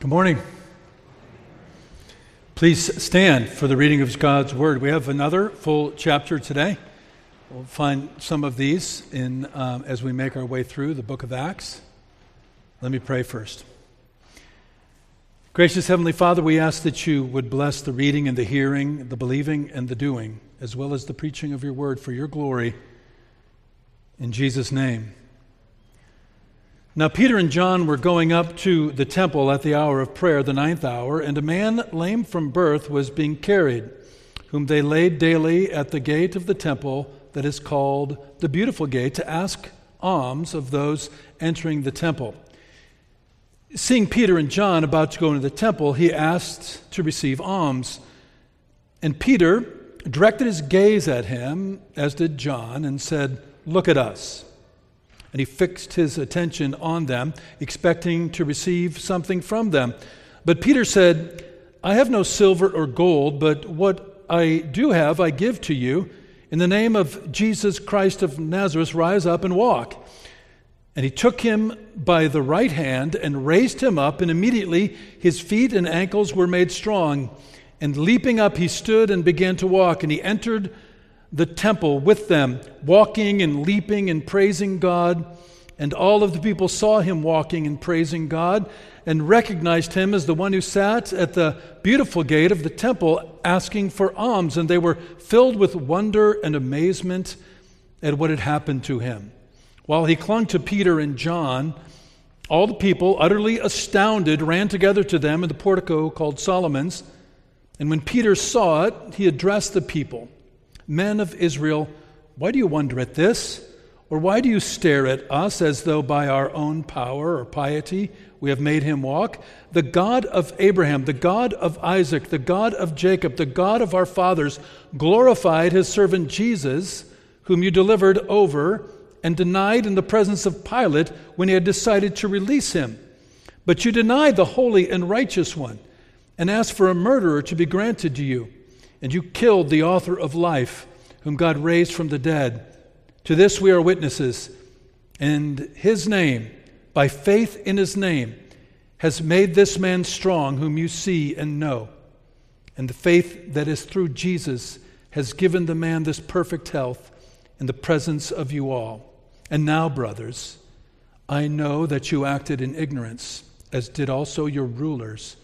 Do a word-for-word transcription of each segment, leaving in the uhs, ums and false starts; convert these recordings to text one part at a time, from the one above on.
Good morning. Please stand for the reading of God's Word. We have another full chapter today. We'll find some of these in um, as we make our way through the book of Acts. Let me pray first. Gracious Heavenly Father, we ask that you would bless the reading and the hearing, the believing and the doing, as well as the preaching of your word for your glory. In Jesus' name. Now Peter and John were going up to the temple at the hour of prayer, the ninth hour, and a man lame from birth was being carried, whom they laid daily at the gate of the temple that is called the Beautiful Gate, to ask alms of those entering the temple. Seeing Peter and John about to go into the temple, he asked to receive alms. And Peter directed his gaze at him, as did John, and said, "Look at us." And he fixed his attention on them, expecting to receive something from them. But Peter said, "I have no silver or gold, but what I do have I give to you. In the name of Jesus Christ of Nazareth, rise up and walk." And he took him by the right hand and raised him up, and immediately his feet and ankles were made strong. And leaping up, he stood and began to walk, and he entered the temple with them, walking and leaping and praising God. And all of the people saw him walking and praising God and recognized him as the one who sat at the beautiful gate of the temple asking for alms. And they were filled with wonder and amazement at what had happened to him. While he clung to Peter and John, all the people, utterly astounded, ran together to them in the portico called Solomon's. And when Peter saw it, he addressed the people. "Men of Israel, why do you wonder at this? Or why do you stare at us as though by our own power or piety we have made him walk? The God of Abraham, the God of Isaac, the God of Jacob, the God of our fathers glorified his servant Jesus, whom you delivered over and denied in the presence of Pilate when he had decided to release him. But you denied the holy and righteous one and asked for a murderer to be granted to you. And you killed the author of life, whom God raised from the dead. To this we are witnesses. And his name, by faith in his name, has made this man strong, whom you see and know. And the faith that is through Jesus has given the man this perfect health in the presence of you all. And now, brothers, I know that you acted in ignorance, as did also your rulers.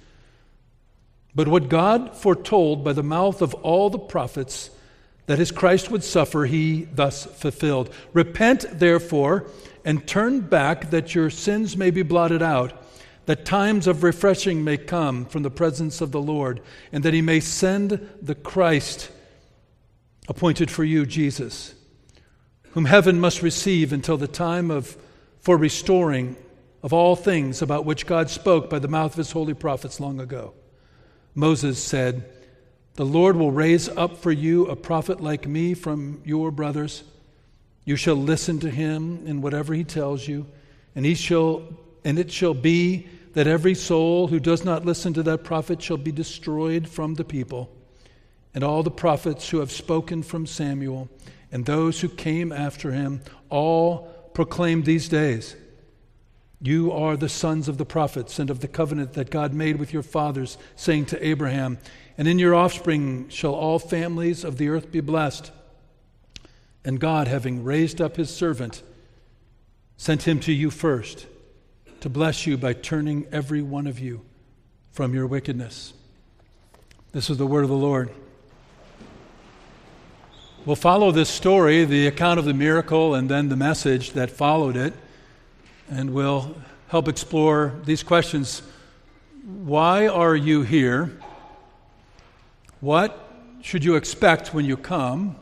But what God foretold by the mouth of all the prophets, that his Christ would suffer, he thus fulfilled. Repent, therefore, and turn back, that your sins may be blotted out, that times of refreshing may come from the presence of the Lord, and that he may send the Christ appointed for you, Jesus, whom heaven must receive until the time of for restoring of all things about which God spoke by the mouth of his holy prophets long ago. Moses said, "The Lord will raise up for you a prophet like me from your brothers. You shall listen to him in whatever he tells you, and he shall and it shall be that every soul who does not listen to that prophet shall be destroyed from the people. And all the prophets who have spoken from Samuel and those who came after him all proclaim these days. You are the sons of the prophets and of the covenant that God made with your fathers, saying to Abraham, and in your offspring shall all families of the earth be blessed. And God, having raised up his servant, sent him to you first to bless you by turning every one of you from your wickedness." This is the word of the Lord. We'll follow this story, the account of the miracle, and then the message that followed it. And we'll help explore these questions. Why are you here? What should you expect when you come?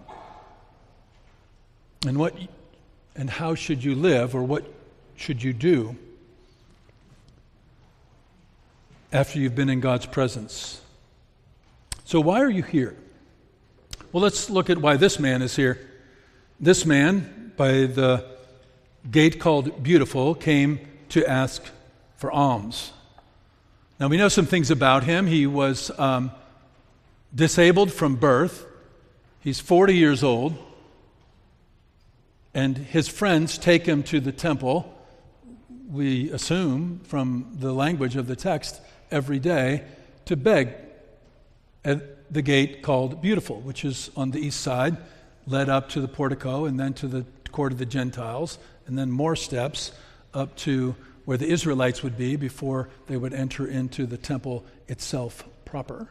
And what and how should you live, or what should you do after you've been in God's presence? So why are you here? Well, let's look at why this man is here. This man, by the gate called Beautiful, came to ask for alms. Now, we know some things about him. He was um, disabled from birth. He's forty years old. And his friends take him to the temple. We assume from the language of the text every day to beg at the gate called Beautiful, which is on the east side, led up to the portico and then to the court of the Gentiles, and then more steps up to where the Israelites would be before they would enter into the temple itself proper.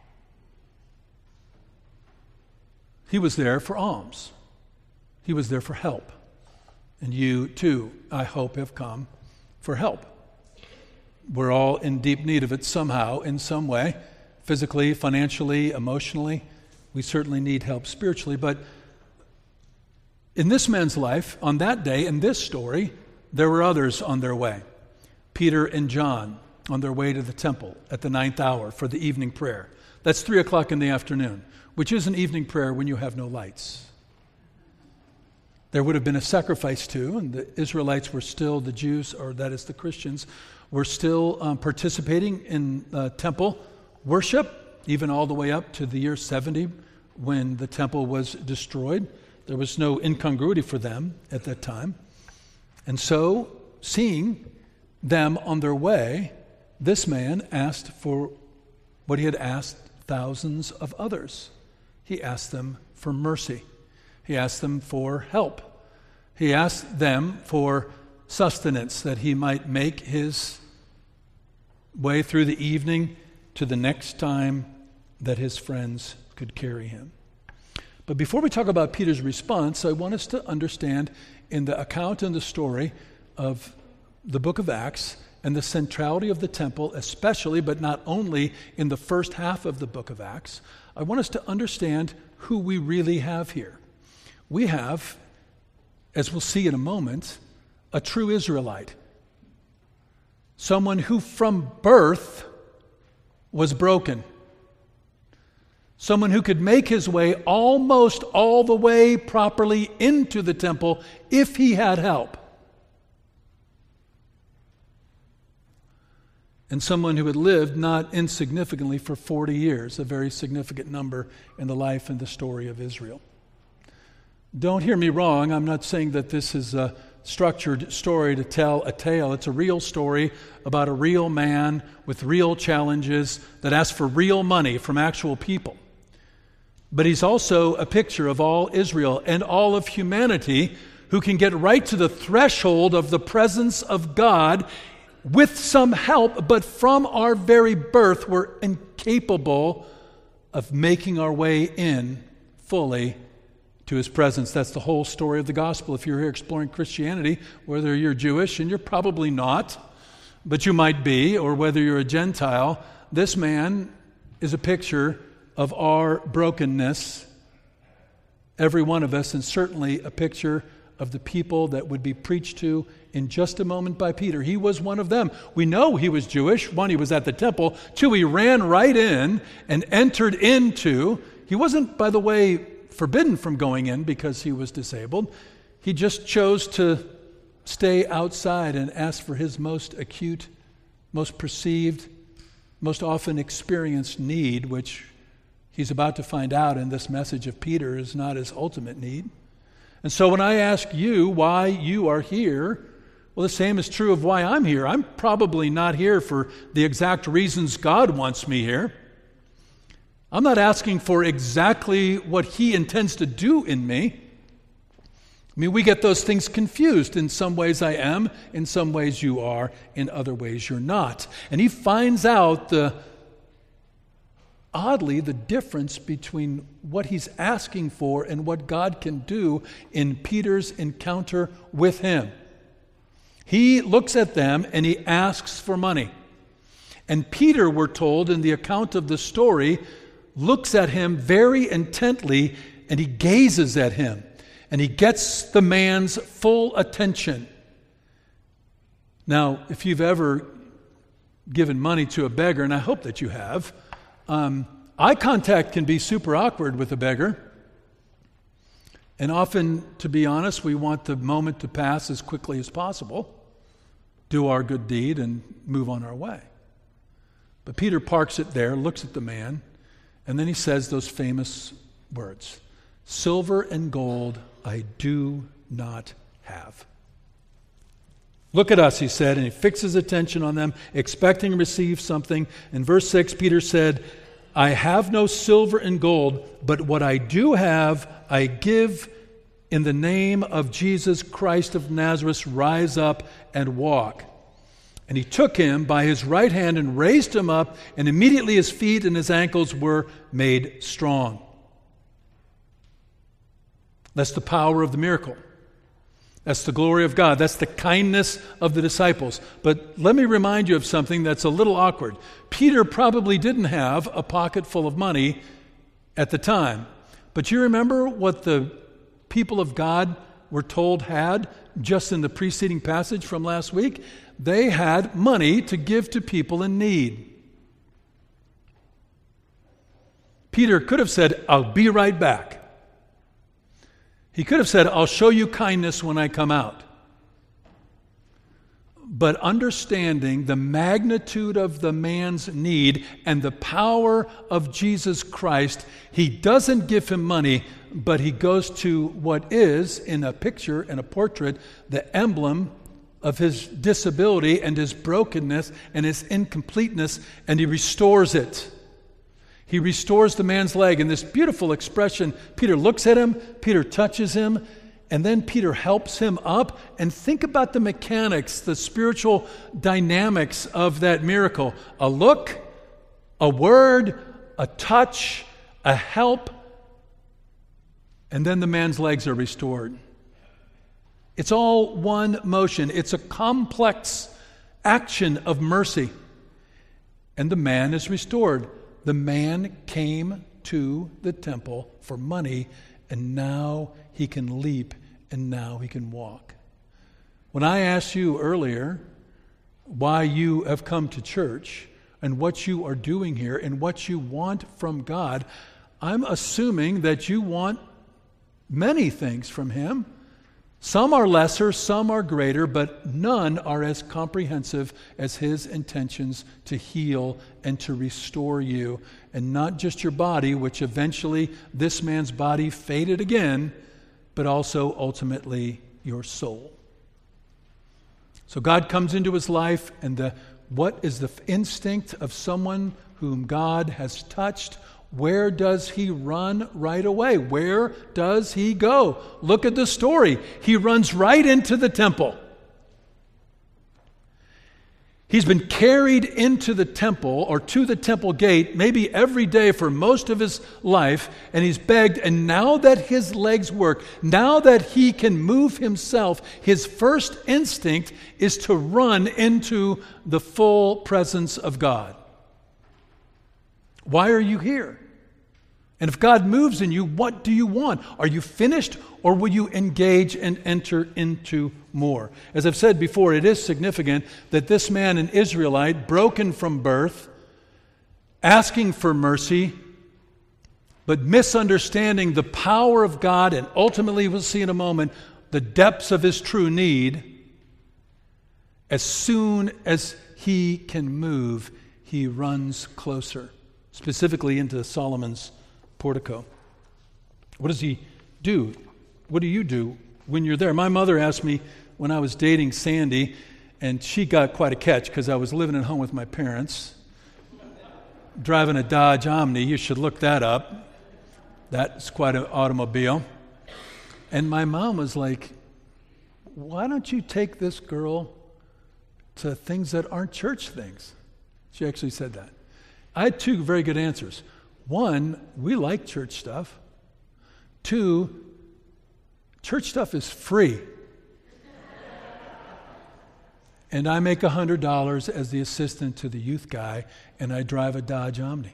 He was there for alms. He was there for help. And you, too, I hope, have come for help. We're all in deep need of it somehow, in some way, physically, financially, emotionally. We certainly need help spiritually. But in this man's life, on that day, in this story, there were others on their way. Peter and John on their way to the temple at the ninth hour for the evening prayer. That's three o'clock in the afternoon, which is an evening prayer when you have no lights. There would have been a sacrifice too, and the Israelites were still, the Jews, or that is the Christians, were still um, participating in uh, temple worship, even all the way up to the year seventy when the temple was destroyed. There was no incongruity for them at that time. And so, seeing them on their way, this man asked for what he had asked thousands of others. He asked them for mercy. He asked them for help. He asked them for sustenance, that he might make his way through the evening to the next time that his friends could carry him. But before we talk about Peter's response, I want us to understand in the account and the story of the book of Acts and the centrality of the temple, especially, but not only in the first half of the book of Acts, I want us to understand who we really have here. We have, as we'll see in a moment, a true Israelite. Someone who from birth was broken. Someone who could make his way almost all the way properly into the temple if he had help. And someone who had lived not insignificantly for forty years, a very significant number in the life and the story of Israel. Don't hear me wrong. I'm not saying that this is a structured story to tell a tale. It's a real story about a real man with real challenges that asks for real money from actual people. But he's also a picture of all Israel and all of humanity who can get right to the threshold of the presence of God with some help, but from our very birth, we're incapable of making our way in fully to his presence. That's the whole story of the gospel. If you're here exploring Christianity, whether you're Jewish, and you're probably not, but you might be, or whether you're a Gentile, this man is a picture of our brokenness, every one of us, and certainly a picture of the people that would be preached to in just a moment by Peter. He was one of them. We know he was Jewish. One, he was at the temple. Two, he ran right in and entered into. He wasn't, by the way, forbidden from going in because he was disabled. He just chose to stay outside and ask for his most acute, most perceived, most often experienced need, which he's about to find out in this message of Peter is not his ultimate need. And so when I ask you why you are here, well, the same is true of why I'm here. I'm probably not here for the exact reasons God wants me here. I'm not asking for exactly what he intends to do in me. I mean, we get those things confused. In some ways I am, in some ways you are, in other ways you're not. And he finds out the oddly, the difference between what he's asking for and what God can do in Peter's encounter with him. He looks at them and he asks for money. And Peter, we're told in the account of the story, looks at him very intently and he gazes at him. And he gets the man's full attention. Now, if you've ever given money to a beggar, and I hope that you have, Um, eye contact can be super awkward with a beggar. And often, to be honest, we want the moment to pass as quickly as possible, do our good deed, and move on our way. But Peter parks it there, looks at the man, and then he says those famous words, "Silver and gold I do not have." Look at us, he said, and he fixed his attention on them, expecting to receive something. In verse six, Peter said, I have no silver and gold, but what I do have, I give in the name of Jesus Christ of Nazareth, rise up and walk. And he took him by his right hand and raised him up, and immediately his feet and his ankles were made strong. That's the power of the miracle. That's the glory of God. That's the kindness of the disciples. But let me remind you of something that's a little awkward. Peter probably didn't have a pocket full of money at the time. But you remember what the people of God were told had just in the preceding passage from last week? They had money to give to people in need. Peter could have said, I'll be right back. He could have said, I'll show you kindness when I come out. But understanding the magnitude of the man's need and the power of Jesus Christ, he doesn't give him money, but he goes to what is, in a picture, in a portrait, the emblem of his disability and his brokenness and his incompleteness, and he restores it. He restores the man's leg in this beautiful expression. Peter looks at him, Peter touches him, and then Peter helps him up. And think about the mechanics, the spiritual dynamics of that miracle. A look, a word, a touch, a help, and then the man's legs are restored. It's all one motion. It's a complex action of mercy. And the man is restored. The man came to the temple for money, and now he can leap, and now he can walk. When I asked you earlier why you have come to church and what you are doing here and what you want from God, I'm assuming that you want many things from Him. Some are lesser, some are greater, but none are as comprehensive as His intentions to heal and to restore you. And not just your body, which eventually this man's body faded again, but also ultimately your soul. So God comes into his life, and the what is the instinct of someone whom God has touched? Where does he run right away? Where does he go? Look at the story. He runs right into the temple. He's been carried into the temple or to the temple gate maybe every day for most of his life, and he's begged, and now that his legs work, now that he can move himself, his first instinct is to run into the full presence of God. Why are you here? And if God moves in you, what do you want? Are you finished, or will you engage and enter into more? As I've said before, it is significant that this man, an Israelite, broken from birth, asking for mercy, but misunderstanding the power of God, and ultimately, we'll see in a moment, the depths of his true need, as soon as he can move, he runs closer, specifically into Solomon's portico. What does he do? What do you do when you're there? My mother asked me when I was dating Sandy, and she got quite a catch because I was living at home with my parents, driving a Dodge Omni. You should look that up. That's quite an automobile. And my mom was like, why don't you take this girl to things that aren't church things? She actually said that. I had two very good answers. One, we like church stuff. Two, church stuff is free. And I make one hundred dollars as the assistant to the youth guy, and I drive a Dodge Omni.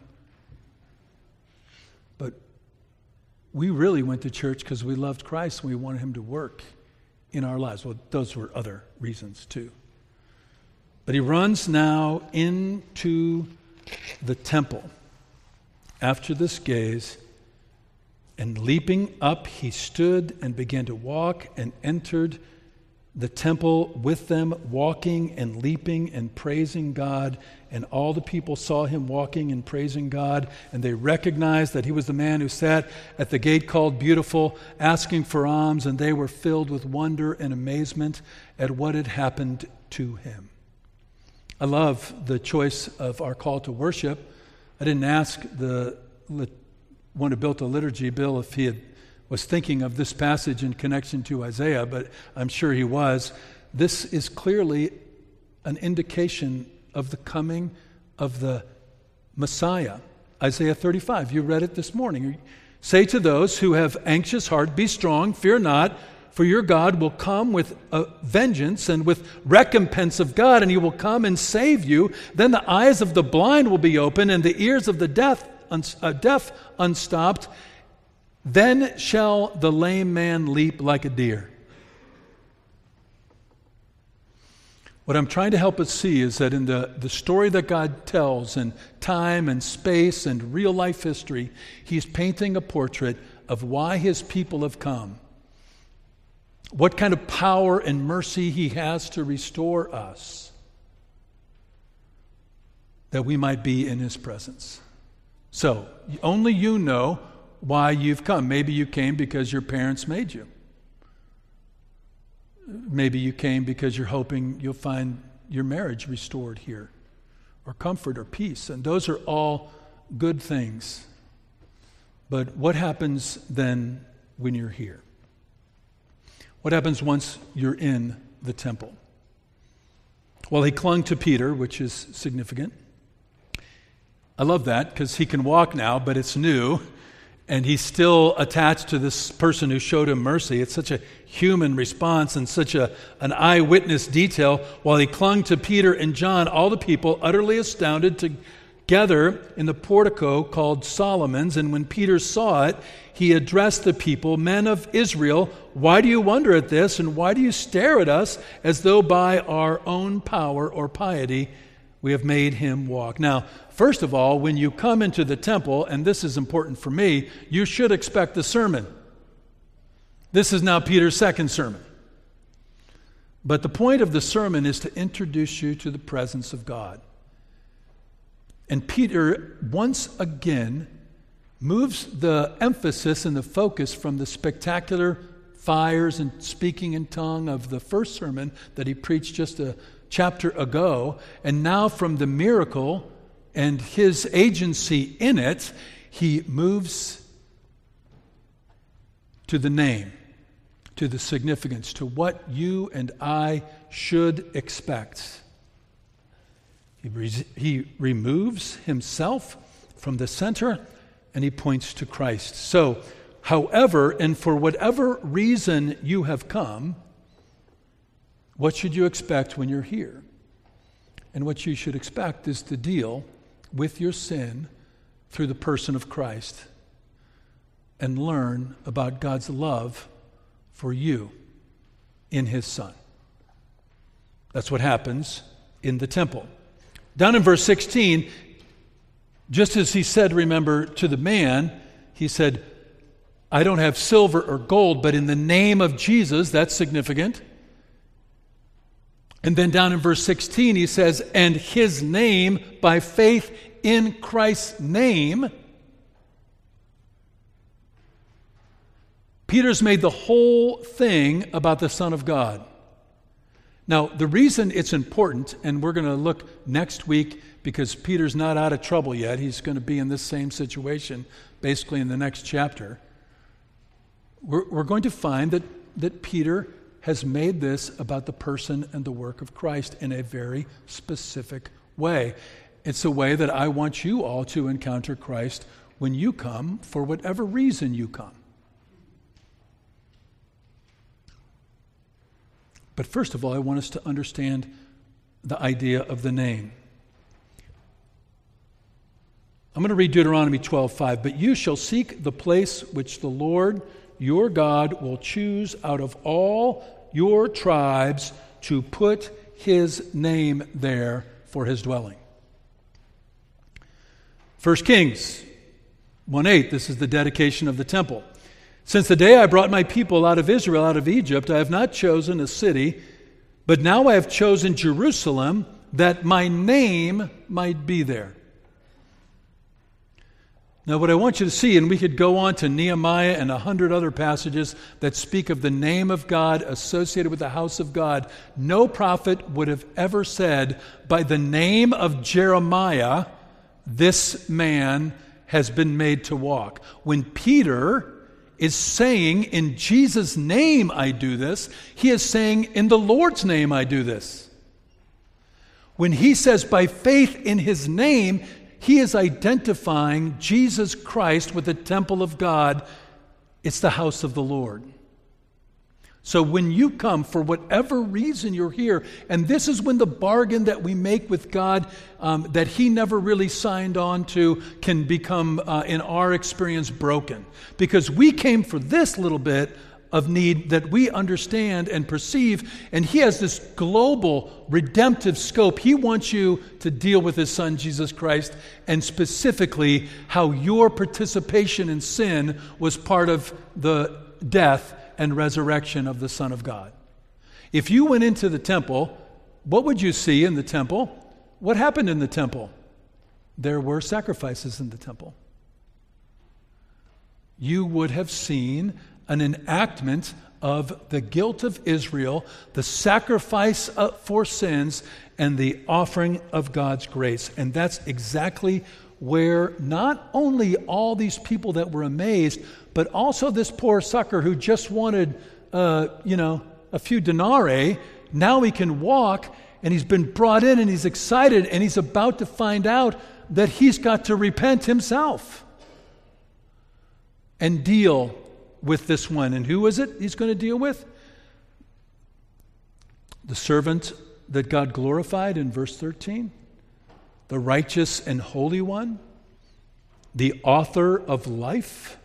But we really went to church because we loved Christ and we wanted him to work in our lives. Well, those were other reasons too. But he runs now into the temple after this gaze, and leaping up, he stood and began to walk and entered the temple with them, walking and leaping and praising God. And all the people saw him walking and praising God, and they recognized that he was the man who sat at the gate called Beautiful, asking for alms, and they were filled with wonder and amazement at what had happened to him. I love the choice of our call to worship. I didn't ask the one who built the liturgy, Bill, if he had was thinking of this passage in connection to Isaiah, but I'm sure he was. This is clearly an indication of the coming of the Messiah. Isaiah thirty-five, you read it this morning. Say to those who have anxious heart, be strong, fear not, for your God will come with a vengeance and with recompense of God, and he will come and save you. Then the eyes of the blind will be open, and the ears of the deaf, uh, deaf unstopped. Then shall the lame man leap like a deer. What I'm trying to help us see is that in the, the story that God tells in time and space and real life history, he's painting a portrait of why his people have come, what kind of power and mercy he has to restore us, that we might be in his presence. So, only you know why you've come. Maybe you came because your parents made you. Maybe you came because you're hoping you'll find your marriage restored here, or comfort or peace. And those are all good things. But what happens then when you're here? What happens once you're in the temple? Well, he clung to Peter, which is significant. I love that because he can walk now, but it's new. And he's still attached to this person who showed him mercy. It's such a human response and such a, an eyewitness detail. While he clung to Peter and John, all the people, utterly astounded, together in the portico called Solomon's. And when Peter saw it, he addressed the people, men of Israel, why do you wonder at this? And why do you stare at us as though by our own power or piety we have made him walk? Now, first of all, when you come into the temple, and this is important for me, you should expect a sermon. This is now Peter's second sermon. But the point of the sermon is to introduce you to the presence of God. And Peter, once again, moves the emphasis and the focus from the spectacular fires and speaking in tongue of the first sermon that he preached just a chapter ago, and now from the miracle and his agency in it, he moves to the name, to the significance, to what you and I should expect. He, re- he removes himself from the center and he points to Christ. So, however, and for whatever reason you have come, what should you expect when you're here? And what you should expect is to deal with your sin through the person of Christ and learn about God's love for you in his Son. That's what happens in the temple. Down in verse sixteen, just as he said, remember, to the man, he said, I don't have silver or gold, but in the name of Jesus, that's significant. And then down in verse sixteen, he says, and his name, by faith in Christ's name. Peter's made the whole thing about the Son of God. Now, the reason it's important, and we're going to look next week, because Peter's not out of trouble yet. He's going to be in this same situation, basically in the next chapter. We're, we're going to find that, that Peter has made this about the person and the work of Christ in a very specific way. It's a way that I want you all to encounter Christ when you come, for whatever reason you come. But first of all, I want us to understand the idea of the name. I'm going to read Deuteronomy twelve five. But you shall seek the place which the Lord your God will choose out of all your tribes to put his name there for his dwelling. First Kings one eight, this is the dedication of the temple. Since the day I brought my people out of Israel, out of Egypt, I have not chosen a city, but now I have chosen Jerusalem, that my name might be there. Now what I want you to see, and we could go on to Nehemiah and a hundred other passages that speak of the name of God associated with the house of God. No prophet would have ever said, by the name of Jeremiah, this man has been made to walk. When Peter is saying, in Jesus' name I do this, he is saying, in the Lord's name I do this. When he says, by faith in his name, he is identifying Jesus Christ with the temple of God. It's the house of the Lord. So when you come, for whatever reason you're here, and this is when the bargain that we make with God um, that he never really signed on to can become, uh, in our experience, broken. Because we came for this little bit of need that we understand and perceive, and he has this global redemptive scope. He wants you to deal with his son, Jesus Christ, and specifically how your participation in sin was part of the death and resurrection of the Son of God. If you went into the temple, what would you see in the temple? What happened in the temple? There were sacrifices in the temple. You would have seen an enactment of the guilt of Israel, the sacrifice for sins, and the offering of God's grace. And that's exactly where not only all these people that were amazed, but also this poor sucker who just wanted, uh, you know, a few denarii, now he can walk, and he's been brought in, and he's excited, and he's about to find out that he's got to repent himself and deal with this one. And who is it he's going to deal with? The servant that God glorified in verse thirteen. The righteous and holy one. The author of life.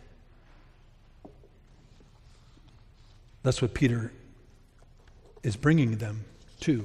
That's what Peter is bringing them to.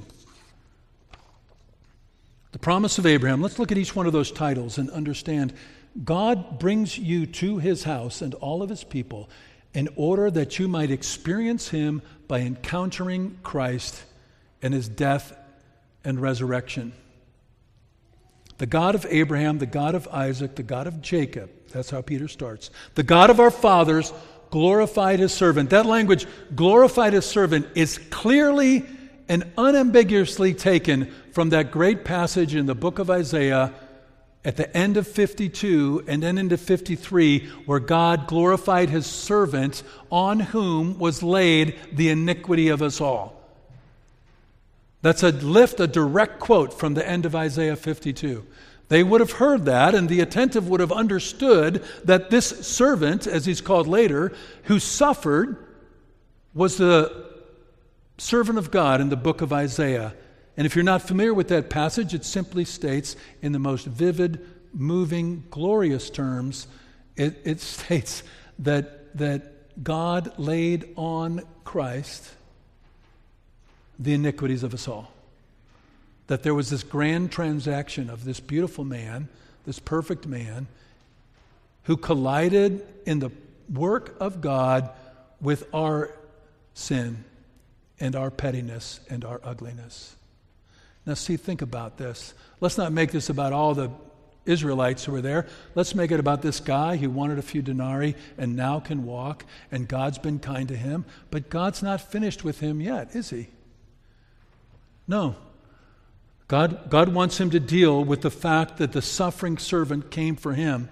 The promise of Abraham. Let's look at each one of those titles and understand God brings you to his house and all of his people in order that you might experience him by encountering Christ and his death and resurrection. The God of Abraham, the God of Isaac, the God of Jacob. That's how Peter starts. The God of our fathers glorified his servant. That language, glorified his servant, is clearly and unambiguously taken from that great passage in the book of Isaiah at the end of fifty-two and then into fifty-three, where God glorified his servant on whom was laid the iniquity of us all. That's a lift, a direct quote from the end of Isaiah fifty-two. They would have heard that, and the attentive would have understood that this servant, as he's called later, who suffered, was the servant of God in the book of Isaiah. And if you're not familiar with that passage, it simply states in the most vivid, moving, glorious terms, it, it states that, that God laid on Christ the iniquities of us all. That there was this grand transaction of this beautiful man, this perfect man, who collided in the work of God with our sin and our pettiness and our ugliness. Now see, think about this. Let's not make this about all the Israelites who were there. Let's make it about this guy who wanted a few denarii and now can walk, and God's been kind to him. But God's not finished with him yet, is he? No. God, God wants him to deal with the fact that the suffering servant came for him.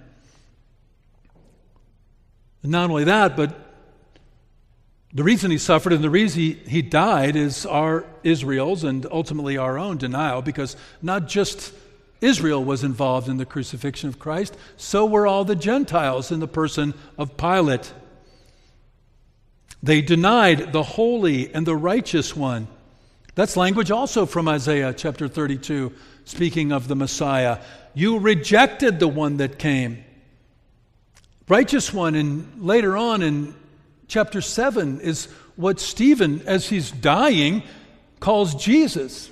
And not only that, but the reason he suffered and the reason he, he died is our Israel's and ultimately our own denial, because not just Israel was involved in the crucifixion of Christ, so were all the Gentiles in the person of Pilate. They denied the holy and the righteous one. That's language also from Isaiah chapter thirty-two, speaking of the Messiah. You rejected the one that came. Righteous one, and later on in chapter seven is what Stephen, as he's dying, calls Jesus.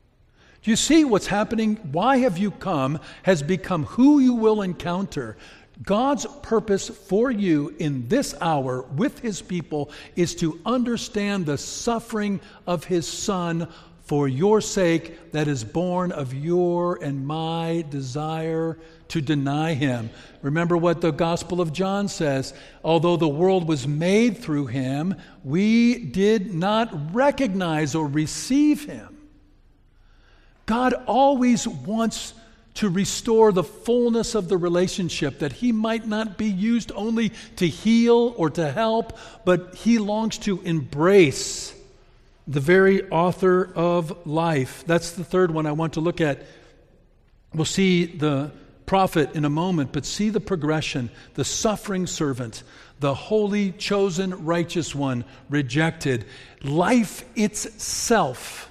Do you see what's happening? Why have you come has become who you will encounter. God's purpose for you in this hour with his people is to understand the suffering of his Son for your sake, that is born of your and my desire to deny him. Remember what the Gospel of John says. Although the world was made through him, we did not recognize or receive him. God always wants to restore the fullness of the relationship, that he might not be used only to heal or to help, but he longs to embrace the very author of life. That's the third one I want to look at. We'll see the prophet in a moment, but see the progression. The suffering servant, the holy, chosen, righteous one, rejected. Life itself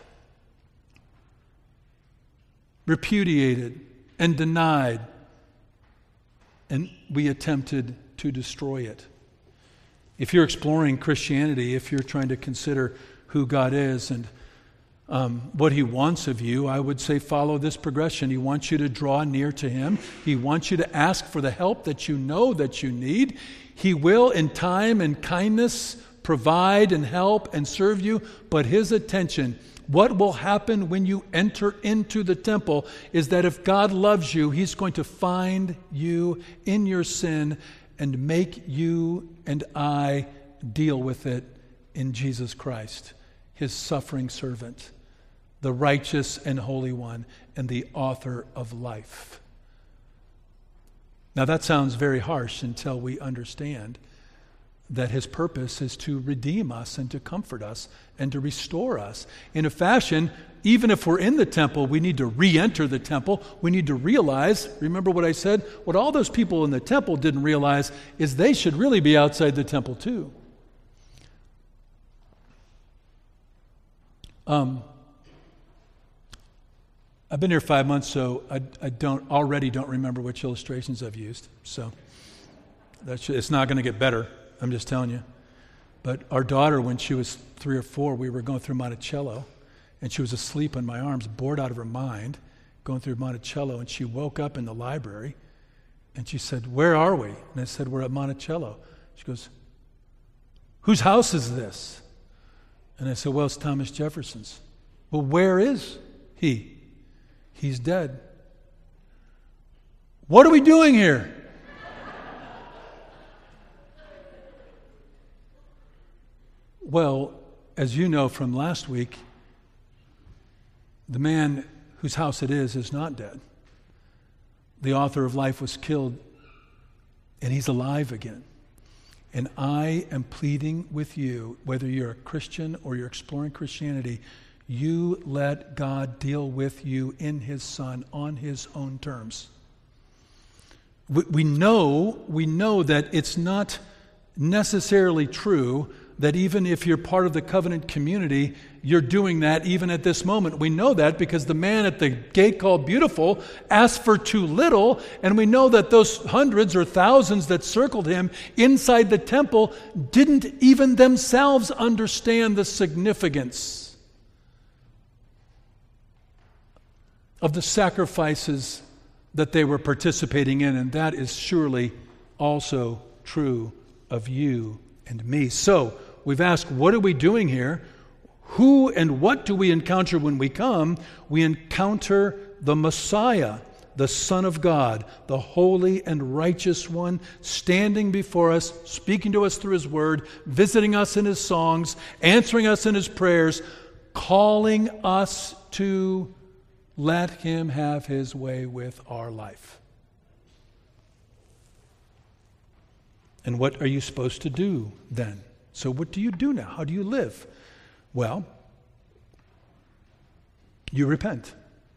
repudiated and denied, and we attempted to destroy it. If you're exploring Christianity, if you're trying to consider who God is and um, what he wants of you, I would say follow this progression. He wants you to draw near to him. He wants you to ask for the help that you know that you need. He will, in time and kindness, provide and help and serve you, but his attention, what will happen when you enter into the temple, is that if God loves you, he's going to find you in your sin and make you and I deal with it in Jesus Christ, his suffering servant, the righteous and holy one, and the author of life. Now that sounds very harsh until we understand that his purpose is to redeem us and to comfort us and to restore us. In a fashion, even if we're in the temple, we need to re-enter the temple. We need to realize, remember what I said? What all those people in the temple didn't realize is they should really be outside the temple too. Um, I've been here five months, so I, I don't already don't remember which illustrations I've used. So that's, it's not going to get better. I'm just telling you. But our daughter, when she was three or four, we were going through Monticello, and she was asleep in my arms, bored out of her mind, going through Monticello, and she woke up in the library, and she said, "Where are we?" And I said, "We're at Monticello." She goes, "Whose house is this?" And I said, "Well, it's Thomas Jefferson's." "Well, where is he?" "He's dead." "What are we doing here?" Well, as you know from last week, the man whose house it is is not dead. The author of life was killed, and he's alive again. And I am pleading with you, whether you're a Christian or you're exploring Christianity, you let God deal with you in his Son on his own terms. We, we know, we know that it's not necessarily true that even if you're part of the covenant community, you're doing that even at this moment. We know that because the man at the gate called Beautiful asked for too little, and we know that those hundreds or thousands that circled him inside the temple didn't even themselves understand the significance of the sacrifices that they were participating in, and that is surely also true of you and me. So, we've asked, what are we doing here? Who and what do we encounter when we come? We encounter the Messiah, the Son of God, the holy and righteous one, standing before us, speaking to us through his word, visiting us in his songs, answering us in his prayers, calling us to let him have his way with our life. And what are you supposed to do then? So what do you do now? How do you live? Well, you repent.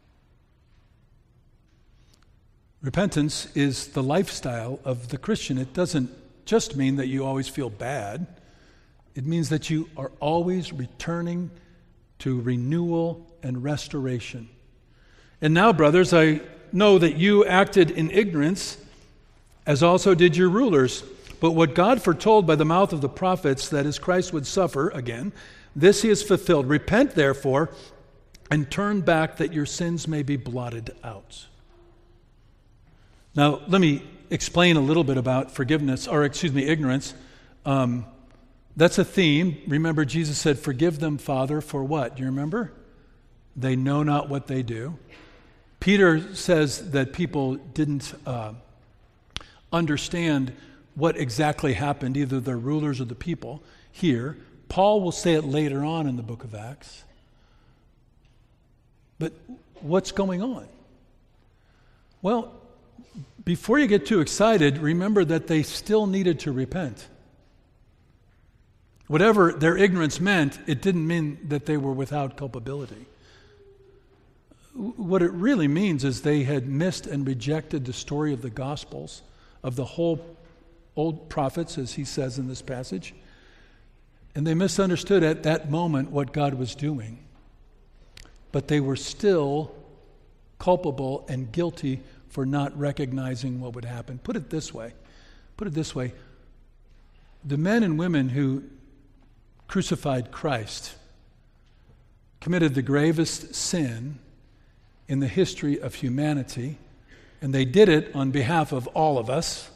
Repentance is the lifestyle of the Christian. It doesn't just mean that you always feel bad. It means that you are always returning to renewal and restoration. And now, brothers, I know that you acted in ignorance, as also did your rulers. But what God foretold by the mouth of the prophets, that is, Christ would suffer again, this he has fulfilled. Repent, therefore, and turn back that your sins may be blotted out. Now, let me explain a little bit about forgiveness, or excuse me, ignorance. Um, that's a theme. Remember, Jesus said, "Forgive them, Father, for what?" Do you remember? They know not what they do. Peter says that people didn't uh, understand what exactly happened, either the rulers or the people here. Paul will say it later on in the book of Acts. But what's going on? Well, before you get too excited, remember that they still needed to repent. Whatever their ignorance meant, it didn't mean that they were without culpability. What it really means is they had missed and rejected the story of the Gospels, of the whole old prophets, as he says in this passage. And they misunderstood at that moment what God was doing. But they were still culpable and guilty for not recognizing what would happen. Put it this way. Put it this way. The men and women who crucified Christ committed the gravest sin in the history of humanity, and they did it on behalf of all of us.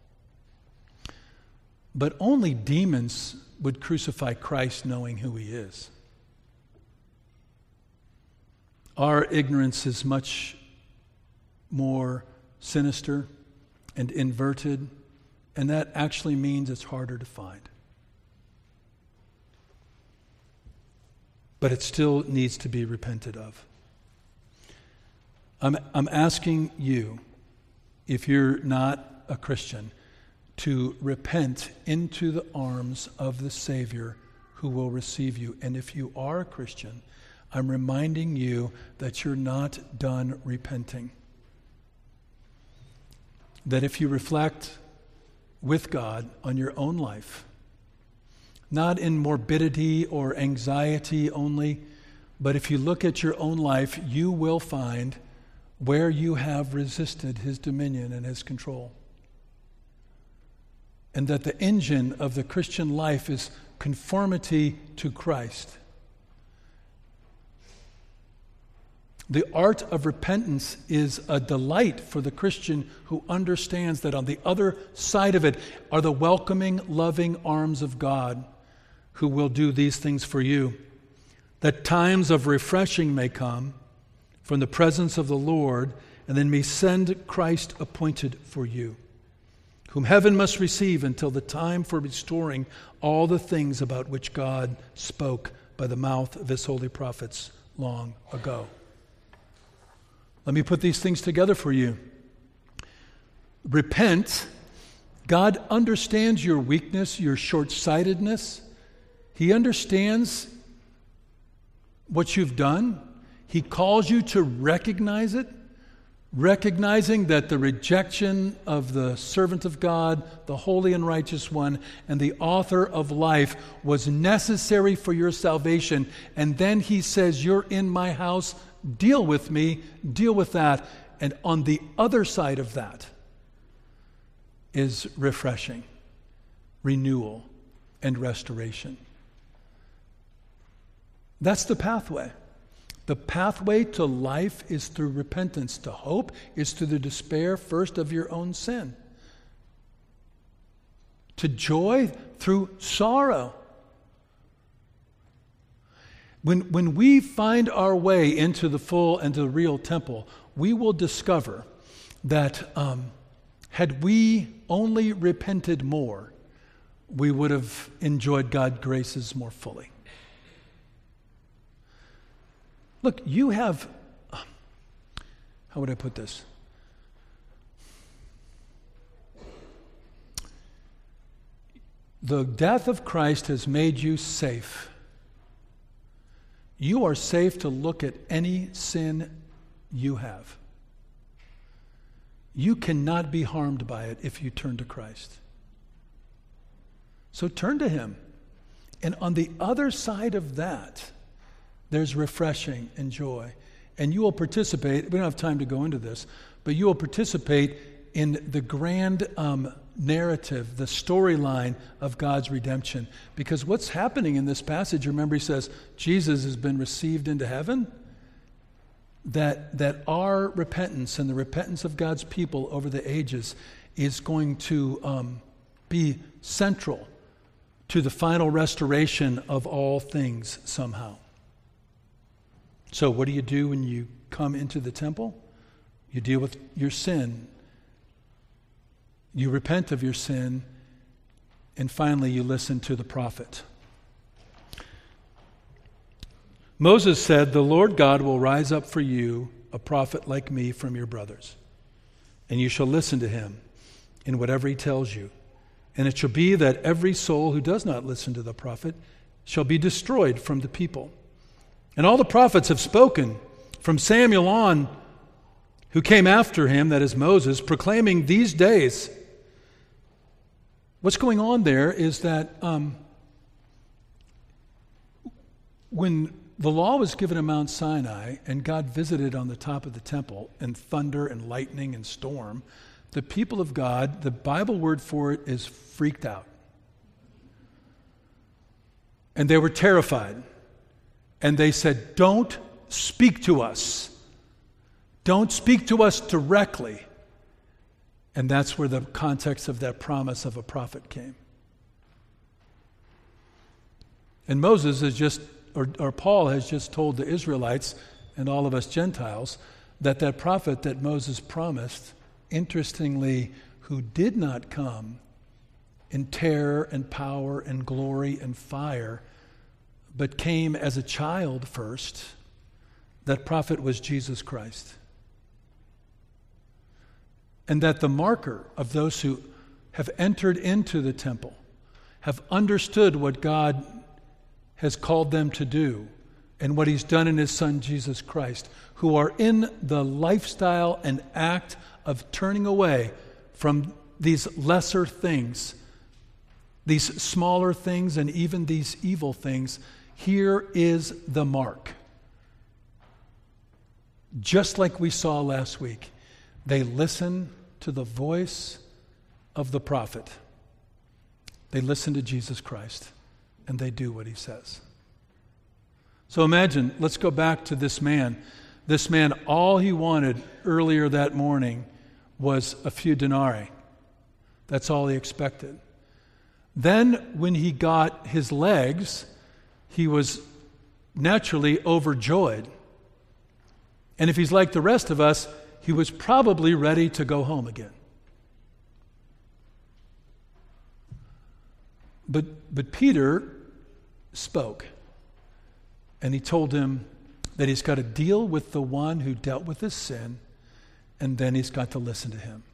But only demons would crucify Christ knowing who he is. Our ignorance is much more sinister and inverted, and that actually means it's harder to find. But it still needs to be repented of. I'm, I'm asking you, if you're not a Christian, to repent into the arms of the Savior who will receive you. And if you are a Christian, I'm reminding you that you're not done repenting. That if you reflect with God on your own life, not in morbidity or anxiety only, but if you look at your own life, you will find where you have resisted his dominion and his control. And that the engine of the Christian life is conformity to Christ. The art of repentance is a delight for the Christian who understands that on the other side of it are the welcoming, loving arms of God who will do these things for you. That times of refreshing may come from the presence of the Lord, and then may send Christ appointed for you, whom heaven must receive until the time for restoring all the things about which God spoke by the mouth of his holy prophets long ago. Let me put these things together for you. Repent. God understands your weakness, your short-sightedness. He understands what you've done. He calls you to recognize it, recognizing that the rejection of the servant of God, the holy and righteous one, and the author of life was necessary for your salvation. And then he says, you're in my house, deal with me, deal with that. And on the other side of that is refreshing, renewal, and restoration. That's the pathway. The pathway to life is through repentance. To hope is through the despair first of your own sin. To joy through sorrow. When, when we find our way into the full and the real temple, we will discover that um, had we only repented more, we would have enjoyed God's graces more fully. Look, you have, how would I put this? The death of Christ has made you safe. You are safe to look at any sin you have. You cannot be harmed by it if you turn to Christ. So turn to him. And on the other side of that, there's refreshing and joy. And you will participate, we don't have time to go into this, but you will participate in the grand um, narrative, the storyline of God's redemption. Because what's happening in this passage, remember he says, Jesus has been received into heaven. That, that our repentance and the repentance of God's people over the ages is going to um, be central to the final restoration of all things somehow. So what do you do when you come into the temple? You deal with your sin. You repent of your sin. And finally, you listen to the prophet. Moses said, "The Lord God will rise up for you a prophet like me from your brothers, and you shall listen to him in whatever he tells you. And it shall be that every soul who does not listen to the prophet shall be destroyed from the people." And all the prophets have spoken from Samuel on, who came after him, that is Moses, proclaiming these days. What's going on there is that um, when the law was given at Mount Sinai and God visited on the top of the temple in thunder and lightning and storm, the people of God, the Bible word for it is freaked out. And they were terrified. And they said, "Don't speak to us. Don't speak to us directly." And that's where the context of that promise of a prophet came. And Moses has just, or, or Paul has just told the Israelites and all of us Gentiles that that prophet that Moses promised, interestingly, who did not come in terror and power and glory and fire, but came as a child first, that prophet was Jesus Christ. And that the marker of those who have entered into the temple, have understood what God has called them to do and what he's done in his Son Jesus Christ, who are in the lifestyle and act of turning away from these lesser things, these smaller things and even these evil things. Here is the mark. Just like we saw last week, they listen to the voice of the prophet. They listen to Jesus Christ, and they do what he says. So imagine, let's go back to this man. This man, all he wanted earlier that morning was a few denarii. That's all he expected. Then when he got his legs, he was naturally overjoyed. And if he's like the rest of us, he was probably ready to go home again. But, but Peter spoke, and he told him that he's got to deal with the one who dealt with his sin, and then he's got to listen to him.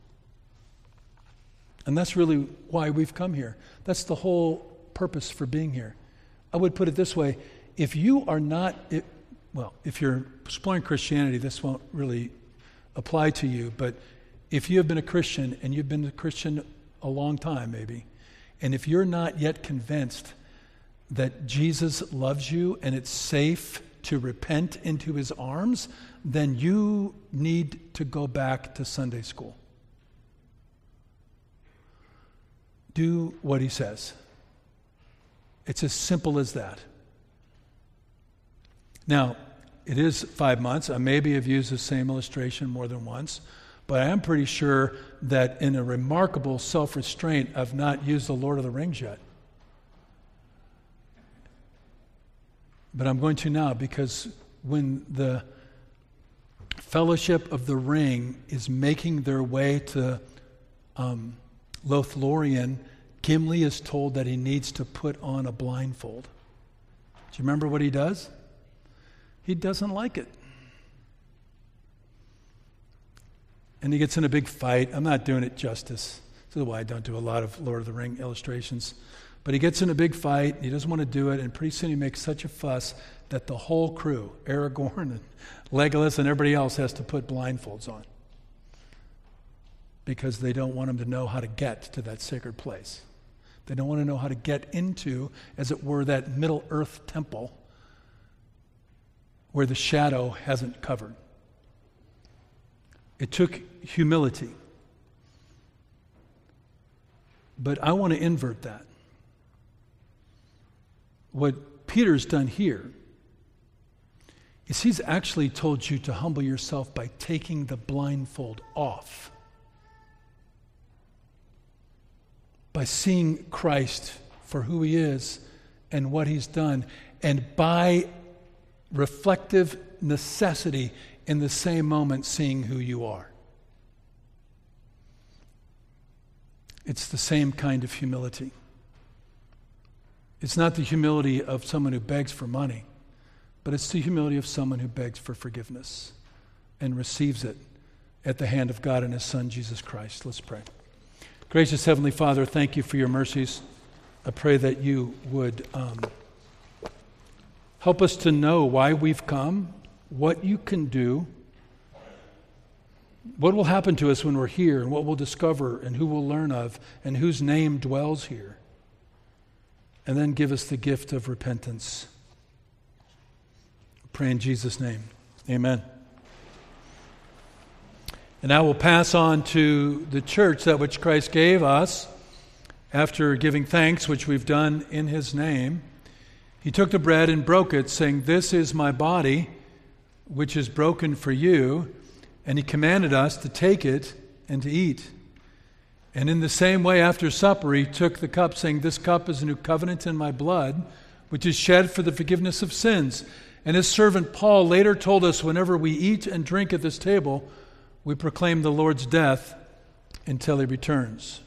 And that's really why we've come here. That's the whole purpose for being here. I would put it this way: if you are not, it, well, if you're exploring Christianity, this won't really apply to you, but if you have been a Christian, and you've been a Christian a long time maybe, and if you're not yet convinced that Jesus loves you and it's safe to repent into his arms, then you need to go back to Sunday school. Do what he says. It's as simple as that. Now, it is five months. I maybe have used the same illustration more than once, but I am pretty sure that in a remarkable self-restraint, I've not used the Lord of the Rings yet. But I'm going to now, because when the Fellowship of the Ring is making their way to um, Lothlorien, Gimli is told that he needs to put on a blindfold. Do you remember what he does? He doesn't like it. And he gets in a big fight. I'm not doing it justice. This is why I don't do a lot of Lord of the Ring illustrations. But he gets in a big fight. He doesn't want to do it. And pretty soon he makes such a fuss that the whole crew, Aragorn and Legolas and everybody else, has to put blindfolds on. Because they don't want him to know how to get to that sacred place. They don't want to know how to get into, as it were, that Middle Earth temple where the shadow hasn't covered. It took humility. But I want to invert that. What Peter's done here is he's actually told you to humble yourself by taking the blindfold off. by seeing Christ for who he is and what he's done, and by reflective necessity in the same moment seeing who you are. It's the same kind of humility. It's not the humility of someone who begs for money, but it's the humility of someone who begs for forgiveness and receives it at the hand of God and his Son, Jesus Christ. Let's pray. Gracious Heavenly Father, thank you for your mercies. I pray that you would um, help us to know why we've come, what you can do, what will happen to us when we're here, and what we'll discover, and who we'll learn of, and whose name dwells here. And then give us the gift of repentance. I pray in Jesus' name. Amen. And now we'll pass on to the church, that which Christ gave us after giving thanks, which we've done in his name. He took the bread and broke it, saying, "This is my body, which is broken for you." And he commanded us to take it and to eat. And in the same way, after supper, he took the cup, saying, "This cup is a new covenant in my blood, which is shed for the forgiveness of sins." And his servant Paul later told us, whenever we eat and drink at this table, we proclaim the Lord's death until he returns.